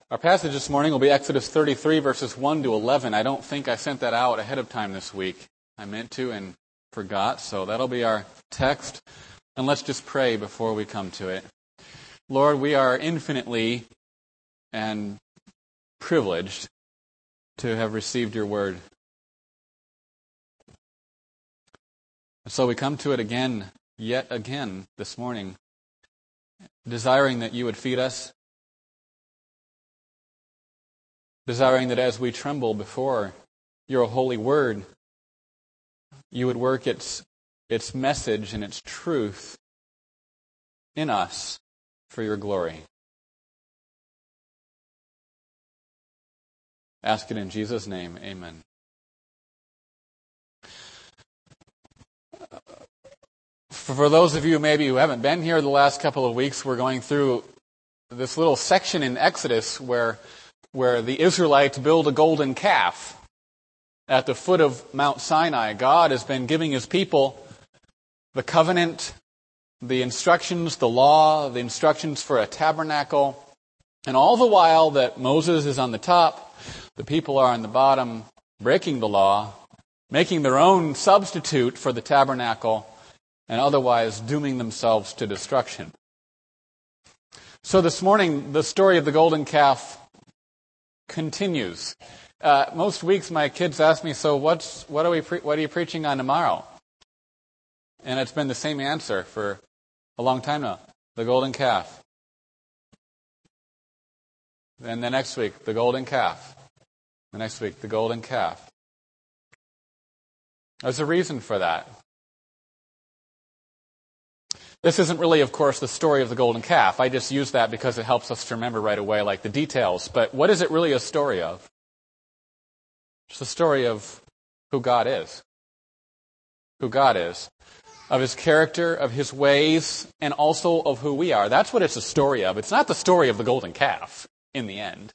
Our passage this morning will be Exodus 33, verses 1 to 11. I don't think I sent that out ahead of time this week. I meant to and forgot, so that'll be our text. And let's just pray before we come to it. Lord, we are infinitely and privileged to have received your word. And so we come to it again, yet again, this morning, desiring that you would feed us, desiring that as we tremble before your holy word, you would work its message and its truth in us for your glory. Ask it in Jesus' name. Amen. For those of you maybe who haven't been here the last couple of weeks, we're going through this little section in Exodus where the Israelites build a golden calf at the foot of Mount Sinai. God has been giving his people the covenant, the instructions, the law, the instructions for a tabernacle. And all the while that Moses is on the top, the people are on the bottom, breaking the law, making their own substitute for the tabernacle, and otherwise dooming themselves to destruction. So this morning, the story of the golden calf continues. Most weeks my kids ask me, so what are you preaching on tomorrow? And it's been the same answer for a long time now. The golden calf. And the next week, the golden calf. The next week, the golden calf. There's a reason for that. This isn't really, of course, the story of the golden calf. I just use that because it helps us to remember right away, like the details. But what is it really a story of? It's the story of who God is. Who God is. Of his character, of his ways, and also of who we are. That's what it's a story of. It's not the story of the golden calf in the end.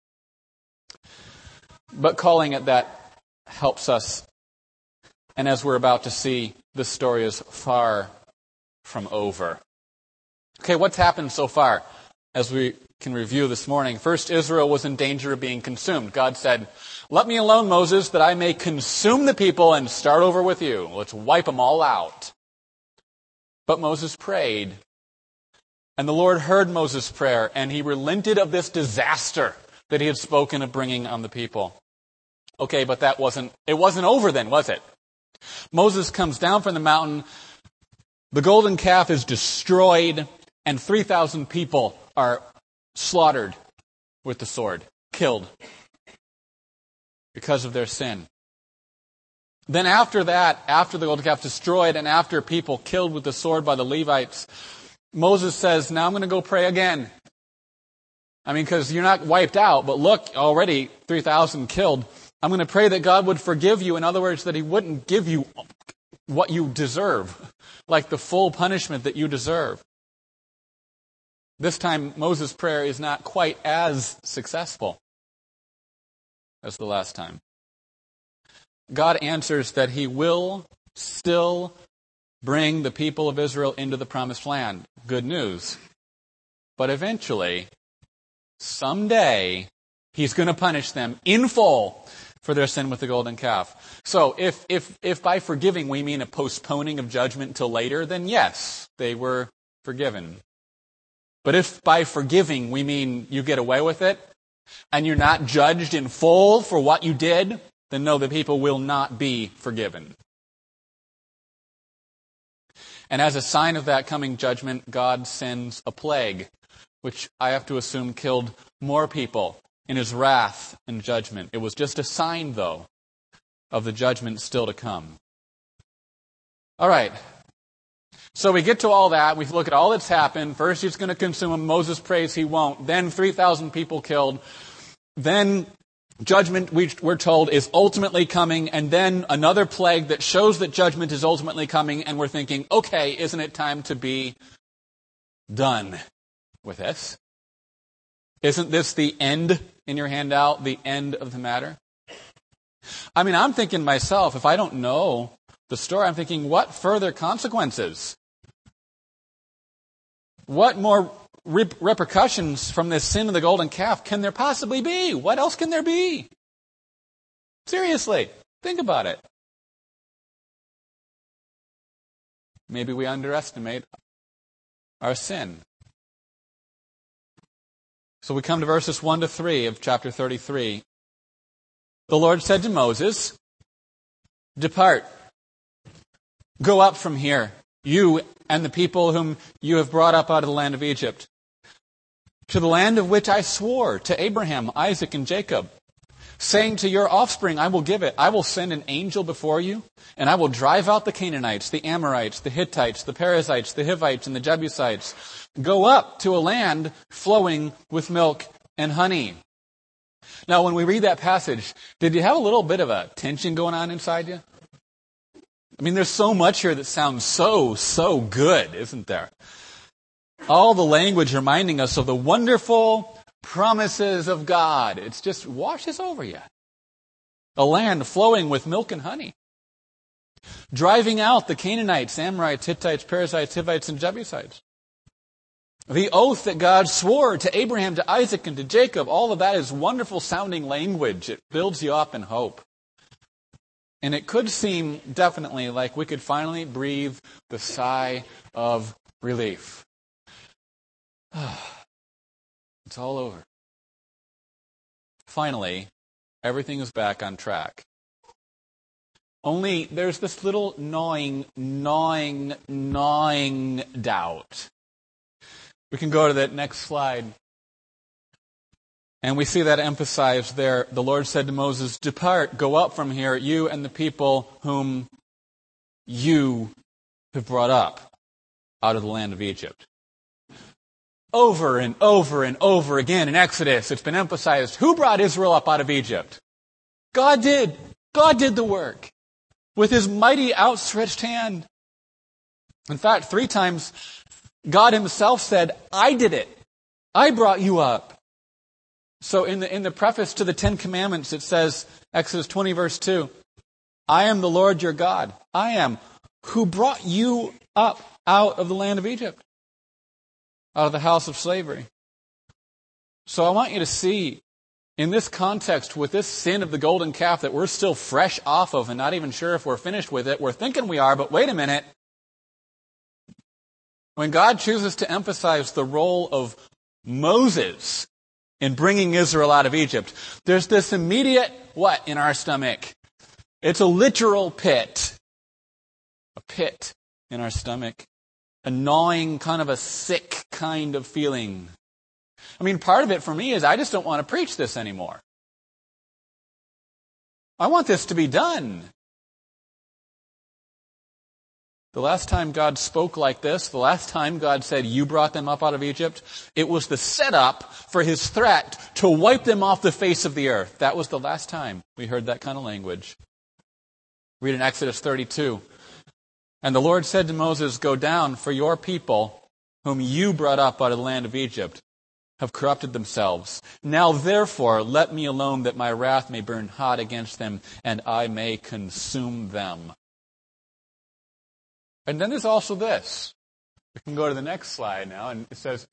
But calling it that helps us. And as we're about to see, this story is far from over. Okay, what's happened so far? As we can review this morning, first, Israel was in danger of being consumed. God said, "Let me alone, Moses, that I may consume the people and start over with you. Let's wipe them all out." But Moses prayed. And the Lord heard Moses' prayer, and he relented of this disaster that he had spoken of bringing on the people. Okay, but it wasn't over then, was it? Moses comes down from the mountain. The golden calf is destroyed, and 3,000 people are slaughtered with the sword, killed because of their sin. Then after that, after the golden calf destroyed and after people killed with the sword by the Levites, Moses says, now I'm going to go pray again. I mean, because you're not wiped out, but look, already 3,000 killed. I'm going to pray that God would forgive you. In other words, that he wouldn't give you what you deserve, like the full punishment that you deserve. This time, Moses' prayer is not quite as successful as the last time. God answers that he will still bring the people of Israel into the promised land. Good news. But eventually, someday, he's going to punish them in full for their sin with the golden calf. So if by forgiving we mean a postponing of judgment until later, then yes, they were forgiven. But if by forgiving we mean you get away with it, and you're not judged in full for what you did, then no, the people will not be forgiven. And as a sign of that coming judgment, God sends a plague, which I have to assume killed more people in his wrath and judgment. It was just a sign, though, of the judgment still to come. All right. So we get to all that. We look at all that's happened. First, he's going to consume them. Moses prays he won't. Then 3,000 people killed. Then judgment, we're told, is ultimately coming. And then another plague that shows that judgment is ultimately coming. And we're thinking, okay, isn't it time to be done with this? Isn't this the end in your handout, the end of the matter? I mean, I'm thinking myself, if I don't know the story, I'm thinking, what further consequences? What more repercussions from this sin of the golden calf can there possibly be? What else can there be? Seriously, think about it. Maybe we underestimate our sin. So we come to verses 1 to 3 of chapter 33. The Lord said to Moses, "Depart, go up from here, you and the people whom you have brought up out of the land of Egypt, to the land of which I swore to Abraham, Isaac, and Jacob, saying to your offspring, I will give it. I will send an angel before you, and I will drive out the Canaanites, the Amorites, the Hittites, the Perizzites, the Hivites, and the Jebusites. Go up to a land flowing with milk and honey." Now, when we read that passage, did you have a little bit of a tension going on inside you? I mean, there's so much here that sounds so good, isn't there? All the language reminding us of the wonderful promises of God. It's just washes over you. A land flowing with milk and honey. Driving out the Canaanites, Amorites, Hittites, Perizzites, Hivites, and Jebusites. The oath that God swore to Abraham, to Isaac, and to Jacob, all of that is wonderful sounding language. It builds you up in hope. And it could seem definitely like we could finally breathe the sigh of relief. It's all over. Finally, everything is back on track. Only there's this little gnawing doubt. We can go to that next slide. And we see that emphasized there. The Lord said to Moses, "Depart, go up from here, you and the people whom you have brought up out of the land of Egypt." Over and over and over again in Exodus, it's been emphasized, who brought Israel up out of Egypt? God did. God did the work with his mighty outstretched hand. In fact, 3 times, God himself said, "I did it. I brought you up." So in the preface to the 10 Commandments, it says, Exodus 20, verse 2, "I am the Lord your God. I am who brought you up out of the land of Egypt, out of the house of slavery." So I want you to see, in this context, with this sin of the golden calf that we're still fresh off of and not even sure if we're finished with it, we're thinking we are, but wait a minute. When God chooses to emphasize the role of Moses in bringing Israel out of Egypt, there's this immediate, what, in our stomach? It's a literal pit. A pit in our stomach. A gnawing, kind of a sick kind of feeling. I mean, part of it for me is I just don't want to preach this anymore. I want this to be done. The last time God spoke like this, the last time God said, "You brought them up out of Egypt," it was the setup for his threat to wipe them off the face of the earth. That was the last time we heard that kind of language. Read in Exodus 32. "And the Lord said to Moses, go down, for your people, whom you brought up out of the land of Egypt, have corrupted themselves. Now therefore, let me alone, that my wrath may burn hot against them, and I may consume them." And then there's also this. We can go to the next slide now, and it says,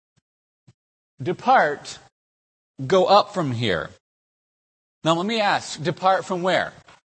"Depart, go up from here." Now let me ask, depart from where?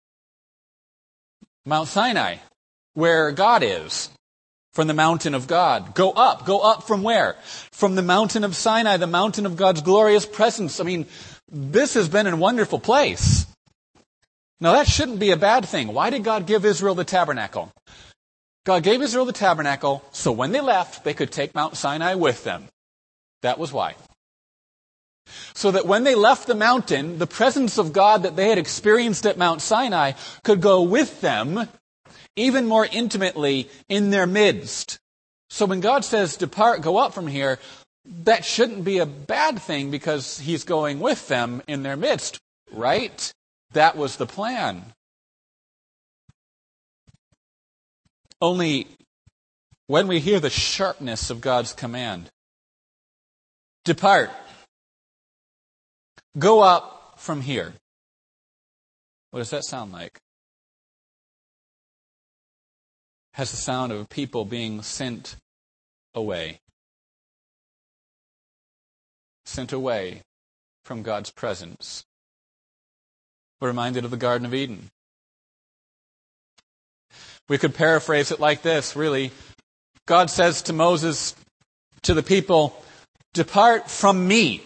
Mount Sinai, where God is, from the mountain of God. Go up from where? From the mountain of Sinai, the mountain of God's glorious presence. I mean, this has been a wonderful place. Now that shouldn't be a bad thing. Why did God give Israel the tabernacle? God gave Israel the tabernacle so when they left, they could take Mount Sinai with them. That was why. So that when they left the mountain, the presence of God that they had experienced at Mount Sinai could go with them even more intimately in their midst. So when God says, "Depart, go up from here," that shouldn't be a bad thing because he's going with them in their midst, right? That was the plan. Only when we hear the sharpness of God's command, "Depart, go up from here," what does that sound like? It has the sound of people being sent away. sent away from God's presence. We're reminded of the Garden of Eden. We could paraphrase it like this, really. God says to Moses, to the people, "Depart from me.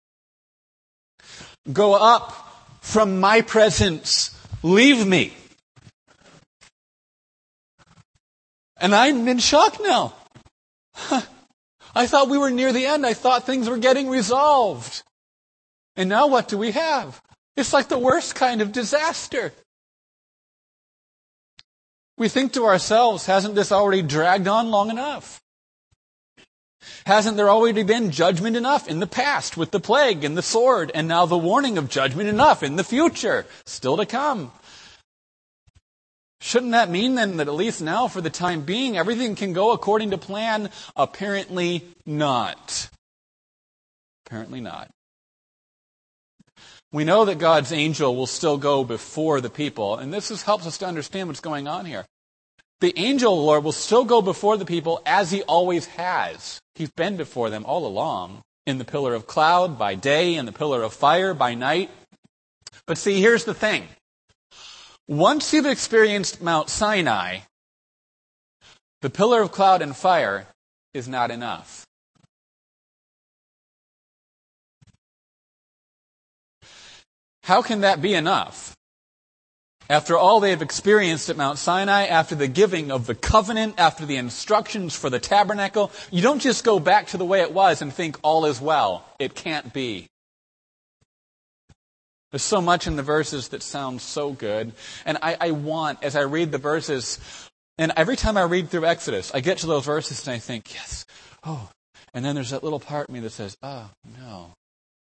Go up from my presence. Leave me." And I'm in shock now. I thought we were near the end. I thought things were getting resolved. And now what do we have? It's like the worst kind of disaster. We think to ourselves, hasn't this already dragged on long enough? Hasn't there already been judgment enough in the past with the plague and the sword, and now the warning of judgment enough in the future, still to come? Shouldn't that mean then that at least now, for the time being, everything can go according to plan? Apparently not. Apparently not. We know that God's angel will still go before the people, and this helps us to understand what's going on here. The angel of the Lord will still go before the people as he always has. He's been before them all along, in the pillar of cloud by day, in the pillar of fire by night. But see, here's the thing. Once you've experienced Mount Sinai, the pillar of cloud and fire is not enough. How can that be enough? After all they have experienced at Mount Sinai, after the giving of the covenant, after the instructions for the tabernacle, you don't just go back to the way it was and think all is well. It can't be. There's so much in the verses that sounds so good. And I want, as I read the verses, and every time I read through Exodus, I get to those verses and I think, yes, oh. And then there's that little part of me that says, oh, no.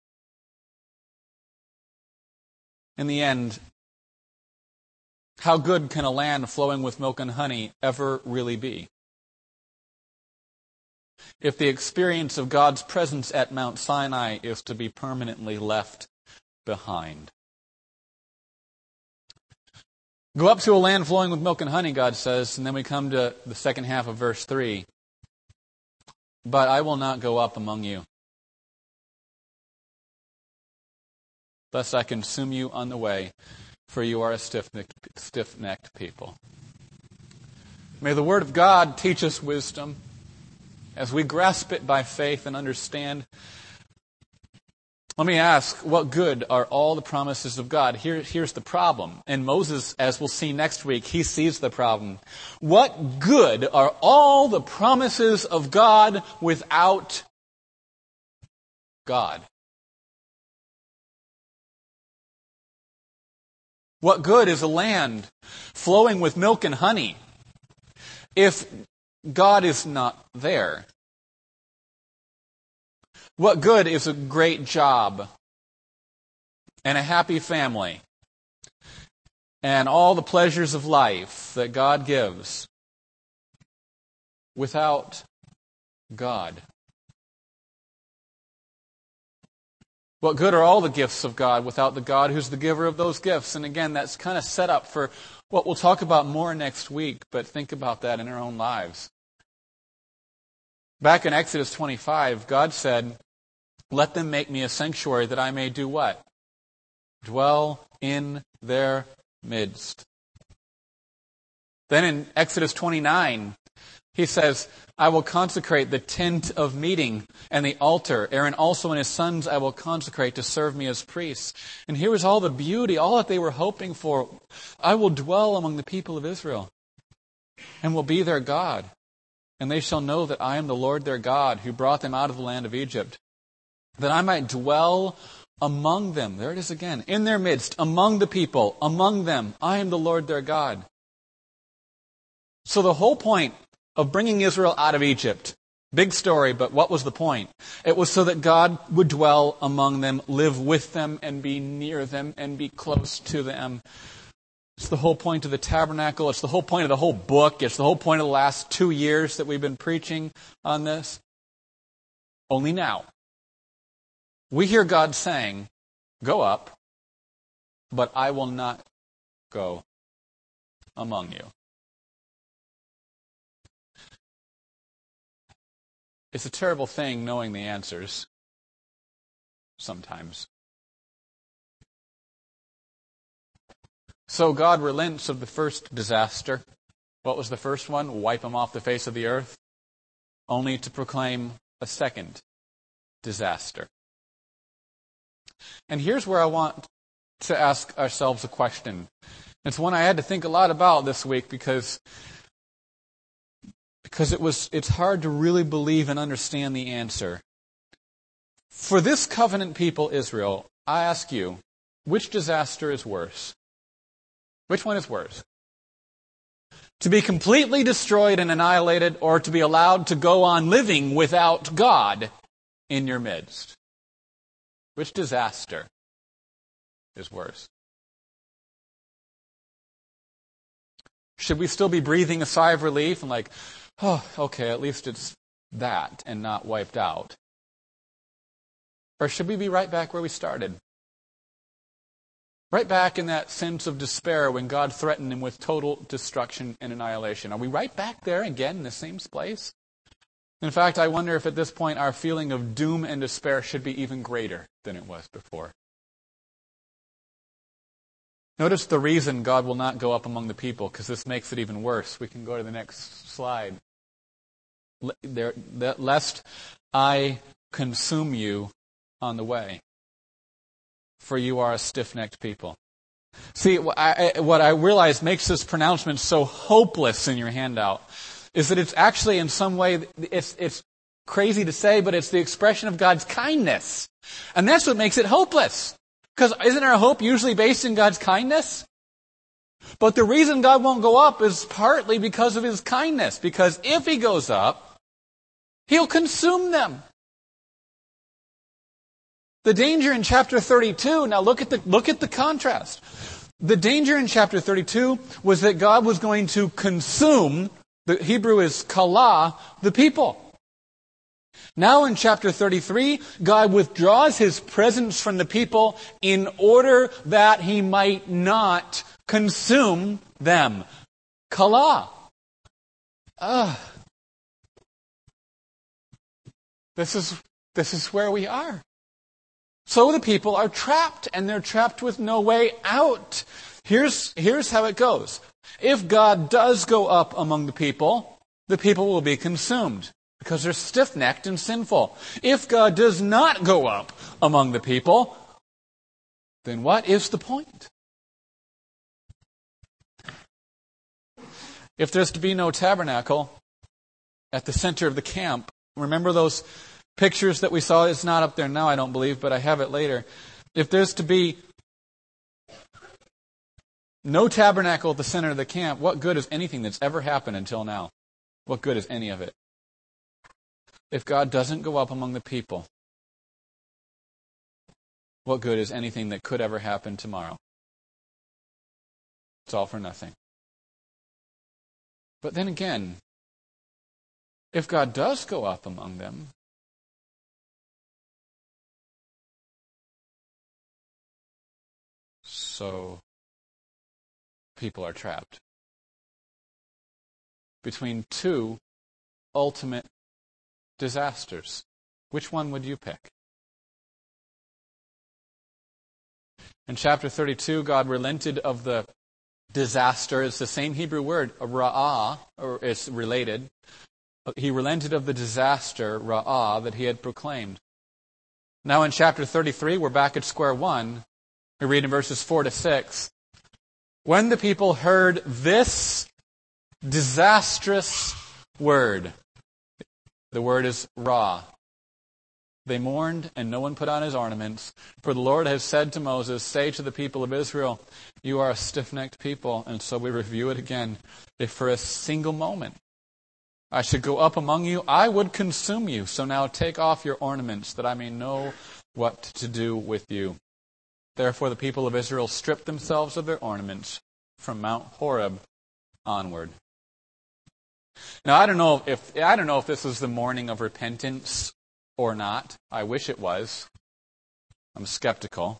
In the end, how good can a land flowing with milk and honey ever really be? If the experience of God's presence at Mount Sinai is to be permanently left behind. Go up to a land flowing with milk and honey, God says, and then we come to the second half of verse 3. But I will not go up among you, lest I consume you on the way, for you are a stiff-necked people. May the Word of God teach us wisdom as we grasp it by faith and understand. Let me ask, what good are all the promises of God? Here's the problem. And Moses, as we'll see next week, he sees the problem. What good are all the promises of God without God? What good is a land flowing with milk and honey if God is not there? What good is a great job and a happy family and all the pleasures of life that God gives without God? What good are all the gifts of God without the God who's the giver of those gifts? And again, that's kind of set up for what we'll talk about more next week, but think about that in our own lives. Back in Exodus 25, God said, "Let them make me a sanctuary that I may do what? Dwell in their midst." Then in Exodus 29, he says, "I will consecrate the tent of meeting and the altar. Aaron also and his sons I will consecrate to serve me as priests." And here is all the beauty, all that they were hoping for. I will dwell among the people of Israel and will be their God. And they shall know that I am the Lord their God who brought them out of the land of Egypt, that I might dwell among them. There it is again. In their midst, among the people, among them. I am the Lord their God. So the whole point of bringing Israel out of Egypt, big story, but what was the point? It was so that God would dwell among them, live with them, and be near them, and be close to them. It's the whole point of the tabernacle. It's the whole point of the whole book. It's the whole point of the last 2 years that we've been preaching on this. Only now, we hear God saying, "Go up, but I will not go among you." It's a terrible thing knowing the answers. sometimes. So God relents of the first disaster. What was the first one? Wipe them off the face of the earth. Only to proclaim a second disaster. And here's where I want to ask ourselves a question. It's one I had to think a lot about this week because it's hard to really believe and understand the answer. For this covenant people, Israel, I ask you, which disaster is worse? Which one is worse? To be completely destroyed and annihilated, or to be allowed to go on living without God in your midst? Which disaster is worse? Should we still be breathing a sigh of relief and like, oh, okay, at least it's that and not wiped out? Or should we be right back where we started? Right back in that sense of despair when God threatened him with total destruction and annihilation. Are we right back there again in the same place? In fact, I wonder if at this point our feeling of doom and despair should be even greater than it was before. Notice the reason God will not go up among the people, because this makes it even worse. We can go to the next slide. Lest I consume you on the way, for you are a stiff-necked people. See, what I realize makes this pronouncement so hopeless in your handout is that it's actually in some way, it's crazy to say, but it's the expression of God's kindness. And that's what makes it hopeless. Because isn't our hope usually based in God's kindness? But the reason God won't go up is partly because of His kindness. Because if He goes up, He'll consume them. The danger in chapter 32, now look at the contrast. The danger in chapter 32 was that God was going to consume, the Hebrew is kala, the people. Now in chapter 33, God withdraws His presence from the people in order that He might not consume them. Kala. This is where we are. So the people are trapped, and they're trapped with no way out. Here's how it goes. If God does go up among the people will be consumed, because they're stiff-necked and sinful. If God does not go up among the people, then what is the point? If there's to be no tabernacle at the center of the camp, remember those pictures that we saw? It's not up there now, I don't believe, but I have it later. If there's to be no tabernacle at the center of the camp, what good is anything that's ever happened until now? What good is any of it? If God doesn't go up among the people, what good is anything that could ever happen tomorrow? It's all for nothing. But then again, if God does go up among them, so people are trapped between two ultimate disasters. Which one would you pick? In chapter 32, God relented of the disaster. It's the same Hebrew word, ra'ah, or it's related. He relented of the disaster, ra'ah, that He had proclaimed. Now in chapter 33, we're back at square one. We read in verses 4 to 6. When the people heard this disastrous word, the word is ra, they mourned, and no one put on his ornaments. For the Lord has said to Moses, say to the people of Israel, you are a stiff-necked people. And so we review it again. If for a single moment I should go up among you, I would consume you. So now take off your ornaments, that I may know what to do with you. Therefore the people of Israel stripped themselves of their ornaments from Mount Horeb onward. Now I don't know if this is the morning of repentance or not. I wish it was. I'm skeptical.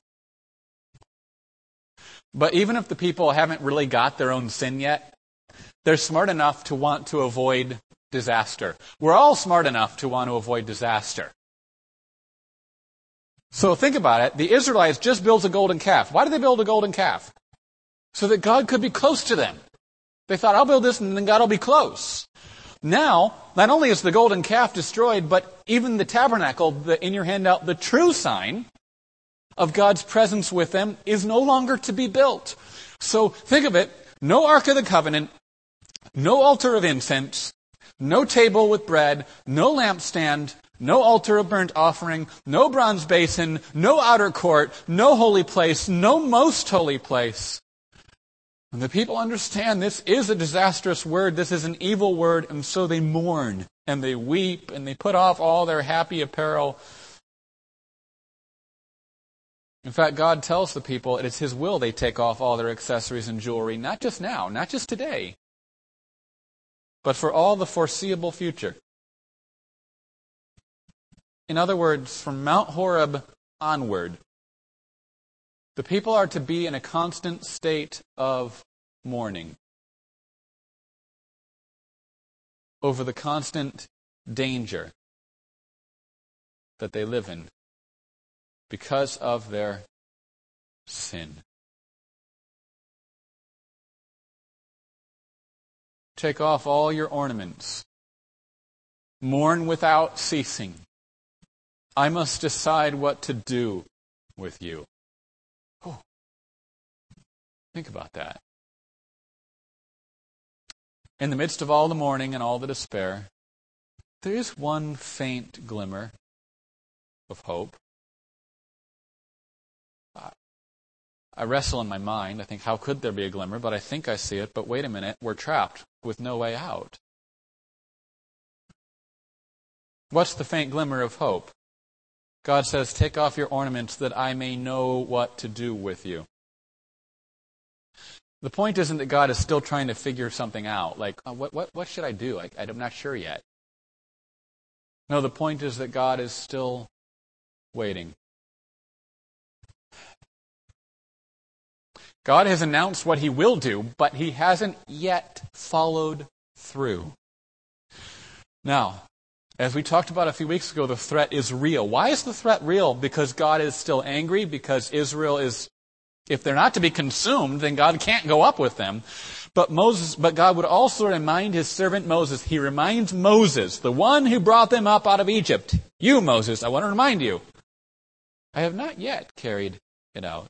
But even if the people haven't really got their own sin yet, they're smart enough to want to avoid disaster. We're all smart enough to want to avoid disaster. So think about it. The Israelites just built a golden calf. Why did they build a golden calf? So that God could be close to them. They thought, I'll build this and then God will be close. Now, not only is the golden calf destroyed, but even the tabernacle, in your handout, the true sign of God's presence with them, is no longer to be built. So think of it. No Ark of the Covenant, no altar of incense, no table with bread, no lampstand, no altar of burnt offering, no bronze basin, no outer court, no holy place, no most holy place. And the people understand this is a disastrous word, this is an evil word, and so they mourn, and they weep, and they put off all their happy apparel. In fact, God tells the people it is His will they take off all their accessories and jewelry, not just now, not just today, but for all the foreseeable future. In other words, from Mount Horeb onward, the people are to be in a constant state of mourning over the constant danger that they live in because of their sin. Take off all your ornaments. Mourn without ceasing. I must decide what to do with you. Oh, think about that. In the midst of all the mourning and all the despair, there is one faint glimmer of hope. I wrestle in my mind. I think, how could there be a glimmer? But I think I see it. But wait a minute, we're trapped with no way out. What's the faint glimmer of hope? God says, take off your ornaments that I may know what to do with you. The point isn't that God is still trying to figure something out. Like, what should I do? I'm not sure yet. No, the point is that God is still waiting. God has announced what He will do, but He hasn't yet followed through. Now, as we talked about a few weeks ago, the threat is real. Why is the threat real? Because God is still angry, because Israel is, if they're not to be consumed, then God can't go up with them. But God would also remind His servant Moses. He reminds Moses, the one who brought them up out of Egypt. You, Moses, I want to remind you, I have not yet carried it out.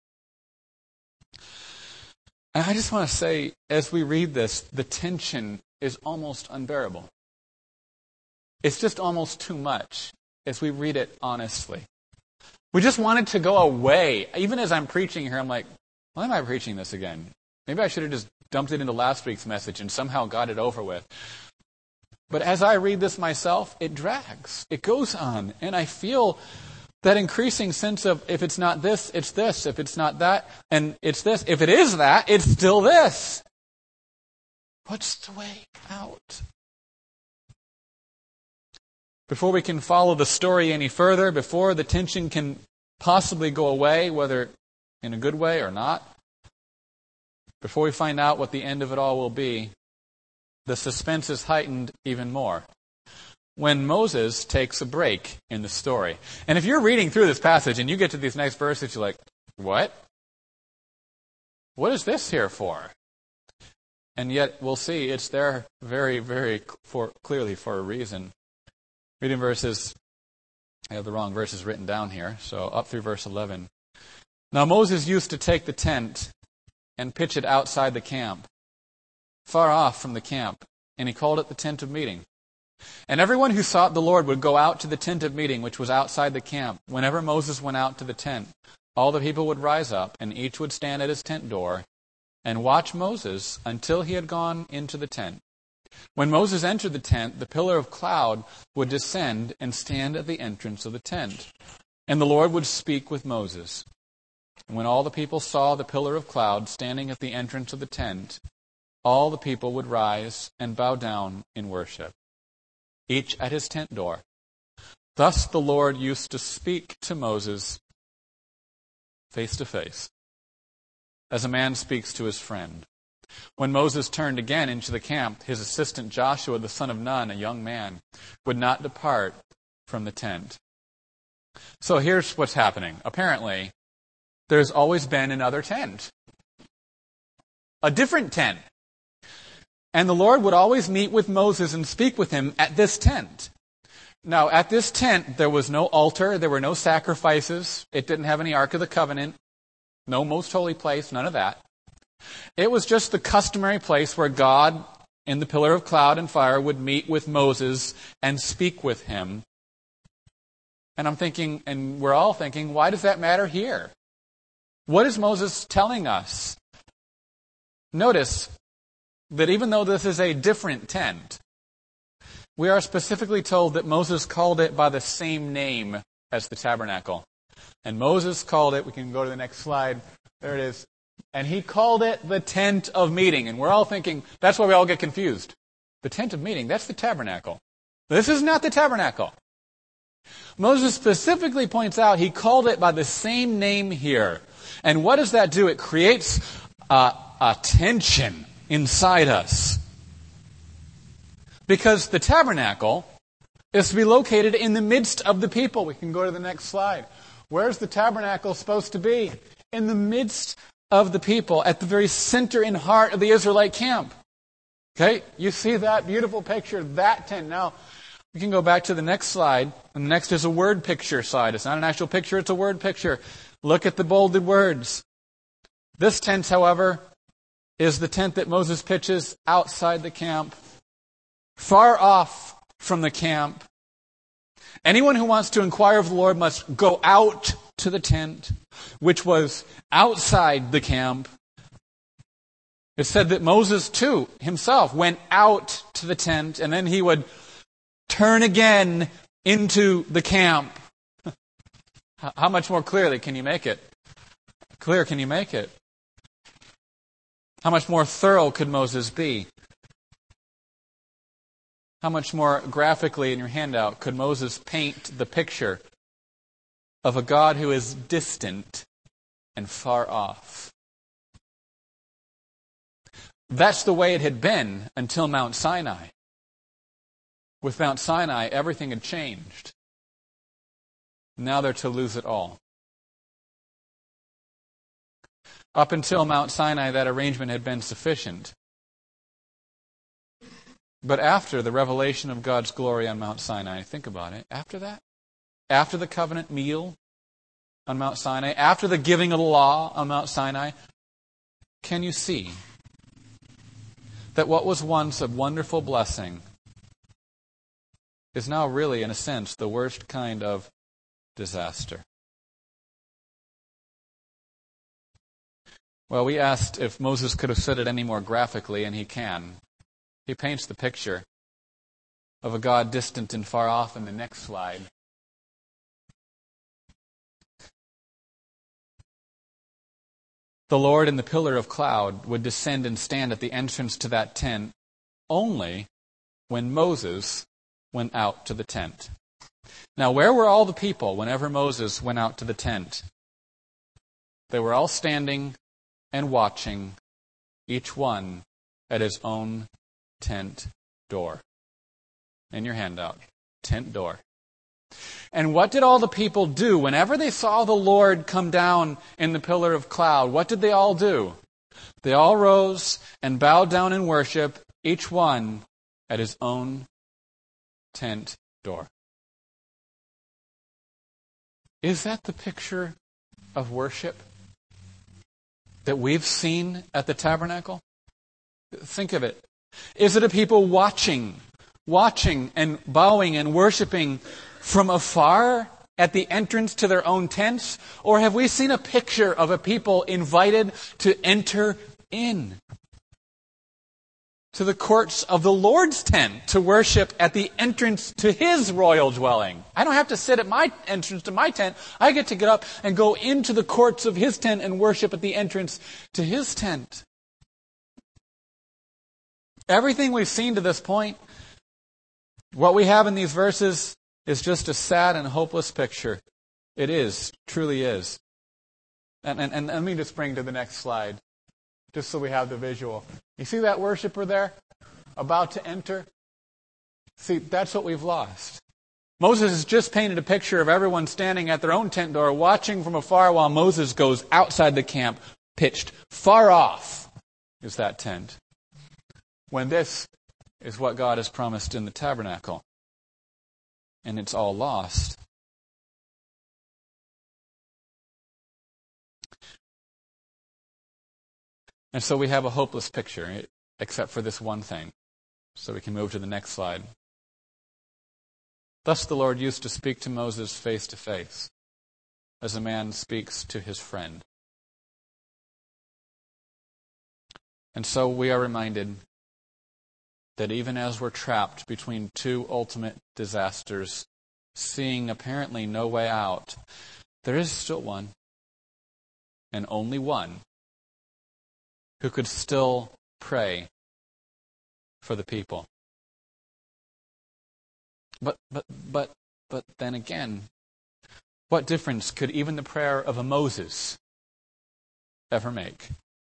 And I just want to say, as we read this, the tension is almost unbearable. It's just almost too much as we read it honestly. We just want it to go away. Even as I'm preaching here, I'm like, why am I preaching this again? Maybe I should have just dumped it into last week's message and somehow got it over with. But as I read this myself, it drags. It goes on. And I feel that increasing sense of, if it's not this, it's this. If it's not that, and it's this. If it is that, it's still this. What's the way out? Before we can follow the story any further, before the tension can possibly go away, whether in a good way or not, before we find out what the end of it all will be, the suspense is heightened even more when Moses takes a break in the story. And if you're reading through this passage and you get to these next verses, you're like, what? What is this here for? And yet we'll see it's there very, very clearly for a reason. Reading verses, I have the wrong verses written down here, so up through verse 11. Now Moses used to take the tent and pitch it outside the camp, far off from the camp, and he called it the tent of meeting. And everyone who sought the Lord would go out to the tent of meeting, which was outside the camp. Whenever Moses went out to the tent, all the people would rise up, and each would stand at his tent door and watch Moses until he had gone into the tent. When Moses entered the tent, the pillar of cloud would descend and stand at the entrance of the tent. And the Lord would speak with Moses. And when all the people saw the pillar of cloud standing at the entrance of the tent, all the people would rise and bow down in worship, each at his tent door. Thus the Lord used to speak to Moses face to face, as a man speaks to his friend. When Moses turned again into the camp, his assistant Joshua, the son of Nun, a young man, would not depart from the tent. So here's what's happening. Apparently, there's always been another tent. A different tent. And the Lord would always meet with Moses and speak with him at this tent. Now, at this tent, there was no altar, there were no sacrifices, it didn't have any Ark of the Covenant, no most holy place, none of that. It was just the customary place where God, in the pillar of cloud and fire, would meet with Moses and speak with him. And I'm thinking, and we're all thinking, why does that matter here? What is Moses telling us? Notice that even though this is a different tent, we are specifically told that Moses called it by the same name as the tabernacle. And Moses called it, we can go to the next slide, there it is, and he called it the tent of meeting. And we're all thinking, that's why we all get confused. The tent of meeting, that's the tabernacle. This is not the tabernacle. Moses specifically points out he called it by the same name here. And what does that do? It creates a tension inside us. Because the tabernacle is to be located in the midst of the people. We can go to the next slide. Where's the tabernacle supposed to be? In the midst of the people, at the very center and heart of the Israelite camp. Okay, you see that beautiful picture, that tent. Now, we can go back to the next slide. And the next is a word picture slide. It's not an actual picture, it's a word picture. Look at the bolded words. This tent, however, is the tent that Moses pitches outside the camp, far off from the camp. Anyone who wants to inquire of the Lord must go out to the tent, which was outside the camp. It said that Moses, too, himself, went out to the tent, and then he would turn again into the camp. How much more clearly can you make it? Clear can you make it? How much more thorough could Moses be? How much more graphically in your handout could Moses paint the picture of a God who is distant and far off? That's the way it had been until Mount Sinai. With Mount Sinai, everything had changed. Now they're to lose it all. Up until Mount Sinai, that arrangement had been sufficient. But after the revelation of God's glory on Mount Sinai, think about it, after that, after the covenant meal on Mount Sinai, after the giving of the law on Mount Sinai, can you see that what was once a wonderful blessing is now really, in a sense, the worst kind of disaster? Well, we asked if Moses could have said it any more graphically, and he can. He paints the picture of a God distant and far off in the next slide. The Lord in the pillar of cloud would descend and stand at the entrance to that tent only when Moses went out to the tent. Now, where were all the people whenever Moses went out to the tent? They were all standing and watching, each one at his own tent door. In your handout, tent door. And what did all the people do whenever they saw the Lord come down in the pillar of cloud? What did they all do? They all rose and bowed down in worship, each one at his own tent door. Is that the picture of worship that we've seen at the tabernacle? Think of it. Is it a people watching and bowing and worshiping from afar at the entrance to their own tents? Or have we seen a picture of a people invited to enter in to the courts of the Lord's tent to worship at the entrance to His royal dwelling? I don't have to sit at my entrance to my tent. I get to get up and go into the courts of His tent and worship at the entrance to His tent. Everything we've seen to this point, what we have in these verses, is just a sad and hopeless picture. It is, truly is. And let me just bring to the next slide, just so we have the visual. You see that worshiper there, about to enter? See, that's what we've lost. Moses has just painted a picture of everyone standing at their own tent door, watching from afar while Moses goes outside the camp, pitched far off is that tent. When this is what God has promised in the tabernacle. And it's all lost. And so we have a hopeless picture, except for this one thing. So we can move to the next slide. Thus the Lord used to speak to Moses face to face, as a man speaks to his friend. And so we are reminded that even as we're trapped between two ultimate disasters, seeing apparently no way out, there is still one, and only one, who could still pray for the people. But then again, what difference could even the prayer of a Moses ever make?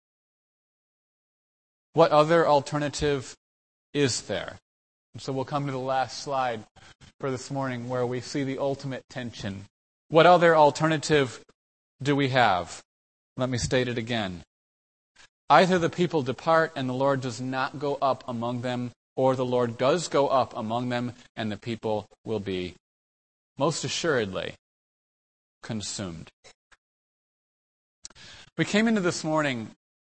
What other alternative is there? And so we'll come to the last slide for this morning where we see the ultimate tension. What other alternative do we have? Let me state it again. Either the people depart and the Lord does not go up among them, or the Lord does go up among them and the people will be, most assuredly, consumed. We came into this morning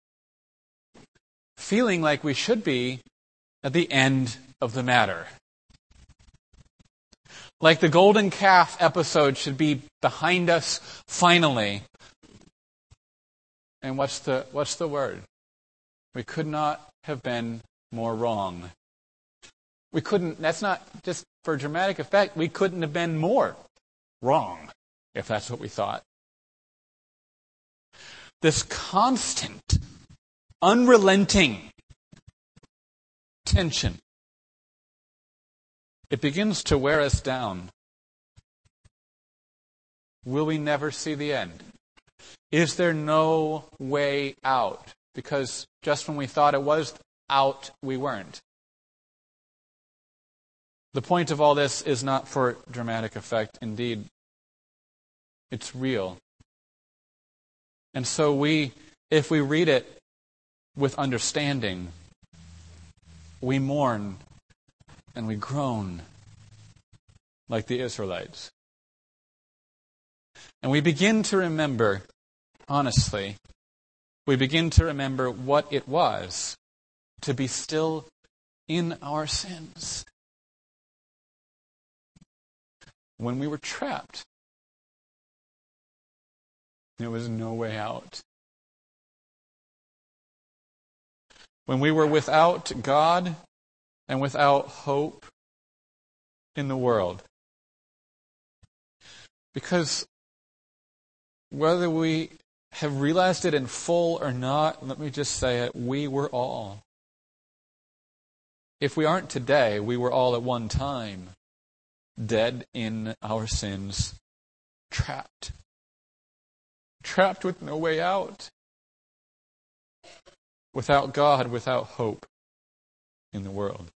feeling like we should be at the end of the matter. Like the golden calf episode should be behind us finally. And what's the word? We could not have been more wrong. We couldn't, that's not just for dramatic effect, we couldn't have been more wrong, if that's what we thought. This constant, unrelenting tension, it begins to wear us down. Will we never see the end? Is there no way out? Because just when we thought it was out, we weren't. The point of all this is not for dramatic effect. Indeed, it's real. And so if we read it with understanding, we mourn and we groan like the Israelites. And we begin to remember, honestly, we begin to remember what it was to be still in our sins. When we were trapped, there was no way out. When we were without God and without hope in the world. Because whether we have realized it in full or not, let me just say it, we were all. If we aren't today, we were all at one time dead in our sins, trapped. Trapped with no way out. Without God, without hope in the world.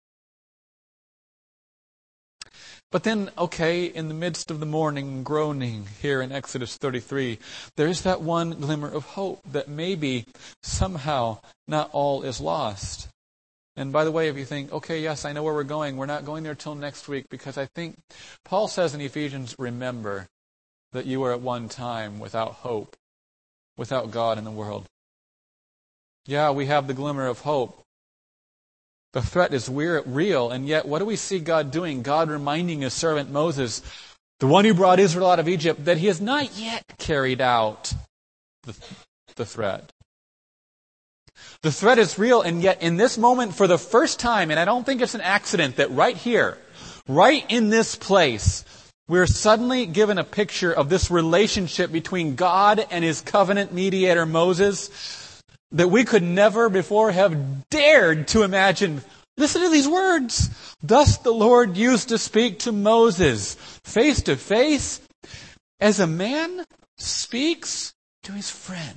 But then, okay, in the midst of the mourning, groaning here in Exodus 33, there is that one glimmer of hope that maybe somehow not all is lost. And by the way, if you think, okay, yes, I know where we're not going there till next week, because I think Paul says in Ephesians, remember that you were at one time without hope, without God in the world. Yeah, we have the glimmer of hope. The threat is real, and yet what do we see God doing? God reminding his servant Moses, the one who brought Israel out of Egypt, that he has not yet carried out the threat. The threat is real, and yet in this moment, for the first time, and I don't think it's an accident that right here, right in this place, we're suddenly given a picture of this relationship between God and his covenant mediator Moses that we could never before have dared to imagine. Listen to these words. Thus the Lord used to speak to Moses face to face as a man speaks to his friend.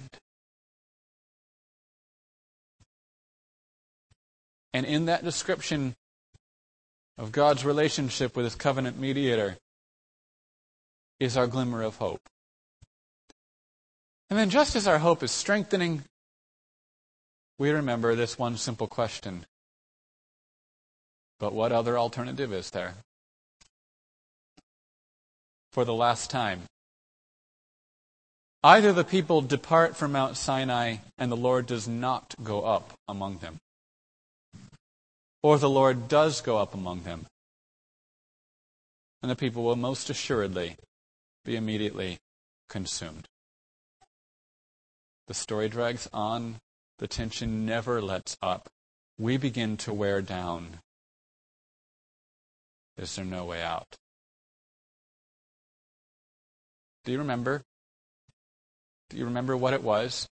And in that description, of God's relationship with His covenant mediator is our glimmer of hope. And then just as our hope is strengthening, we remember this one simple question. But what other alternative is there? For the last time, either the people depart from Mount Sinai and the Lord does not go up among them, or the Lord does go up among them, and the people will most assuredly be immediately consumed. The story drags on. The tension never lets up. We begin to wear down. Is there no way out? Do you remember? Do you remember what it was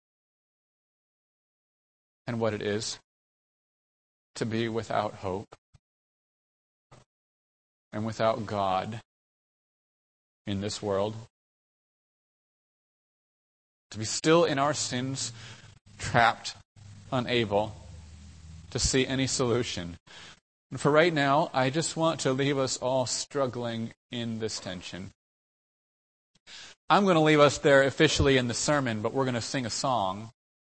and what it is to be without hope and without God in this world? To be still in our sins, trapped, unable to see any solution. And for right now, I just want to leave us all struggling in this tension. I'm going to leave us there officially in the sermon, but we're going to sing a song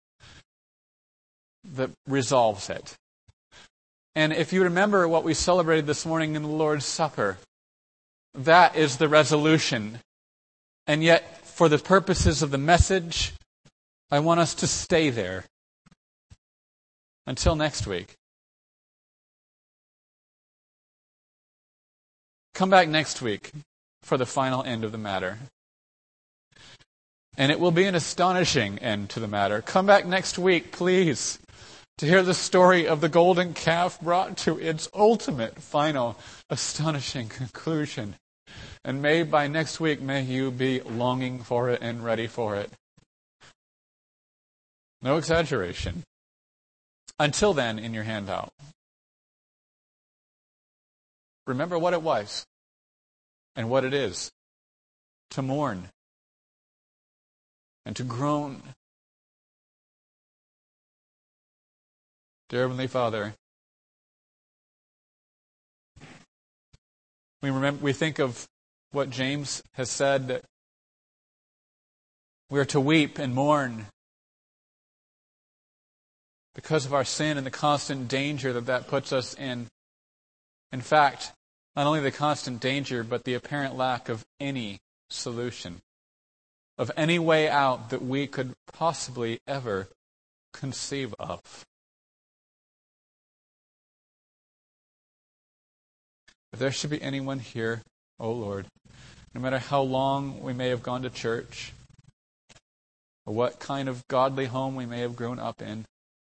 that resolves it. And if you remember what we celebrated this morning in the Lord's Supper, that is the resolution. And yet, for the purposes of the message, I want us to stay there until next week. Come back next week for the final end of the matter. And it will be an astonishing end to the matter. Come back next week, please, to hear the story of the golden calf brought to its ultimate, final, astonishing conclusion. And by next week, may you be longing for it and ready for it. No exaggeration. Until then, in your handout, remember what it was and what it is to mourn and to groan. Dear Heavenly Father, we think of what James has said, that we are to weep and mourn because of our sin and the constant danger that puts us in. In fact, not only the constant danger, but the apparent lack of any solution, of any way out that we could possibly ever conceive of. If there should be anyone here, O Lord, no matter how long we may have gone to church, or what kind of godly home we may have grown up in,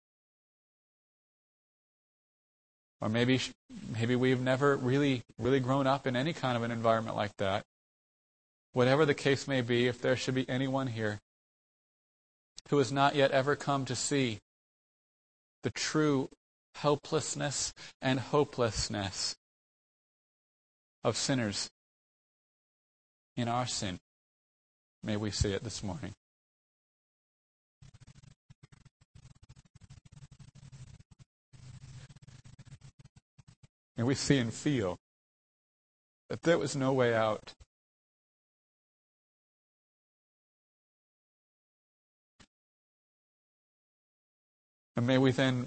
or maybe we've never really grown up in any kind of an environment like that. Whatever the case may be, if there should be anyone here who has not yet ever come to see the true helplessness and hopelessness of sinners in our sin, may we see it this morning. May we see and feel that there was no way out. And may we then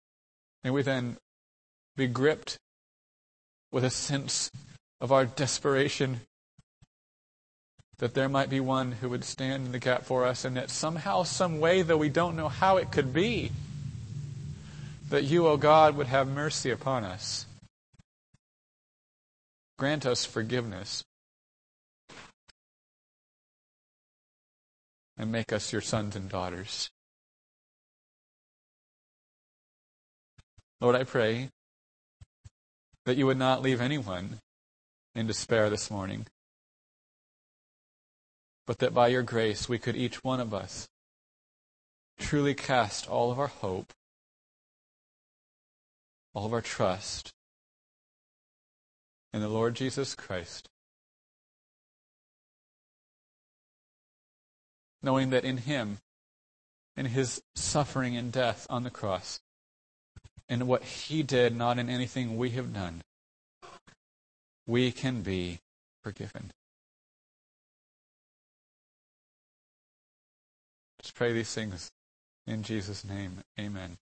be gripped with a sense of our desperation, that there might be one who would stand in the gap for us, and that somehow, some way, though we don't know how it could be, that you, O God, would have mercy upon us. Grant us forgiveness. And make us your sons and daughters. Lord, I pray that you would not leave anyone in despair this morning, but that by your grace we could, each one of us, truly cast all of our hope, all of our trust in the Lord Jesus Christ, knowing that in Him, in His suffering and death on the cross, in what He did, not in anything we have done, we can be forgiven. Let's pray these things in Jesus' name. Amen.